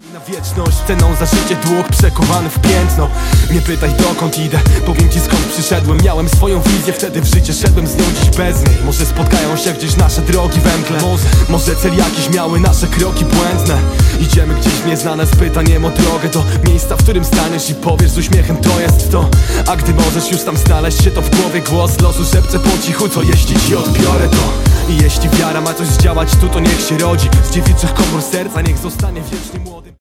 Na wieczność, ceną za życie dług przekowany w piętno. Nie pytaj dokąd idę, powiem ci skąd przyszedłem. Miałem swoją wizję, wtedy w życie szedłem z nią, dziś bez niej. Może spotkają się gdzieś nasze drogi węgle. Może cel jakiś miały nasze kroki błędne. Idziemy gdzieś w nieznane z pytaniem o drogę do miejsca, w którym staniesz i powiesz z uśmiechem to jest to. A gdy możesz już tam znaleźć się, to w głowie głos losu szepcze po cichu, co jeśli ci odbiorę to. I jeśli wiara ma coś zdziałać tu, to niech się rodzi. Z dziewiczych komór serca niech zostanie wiecznie młody.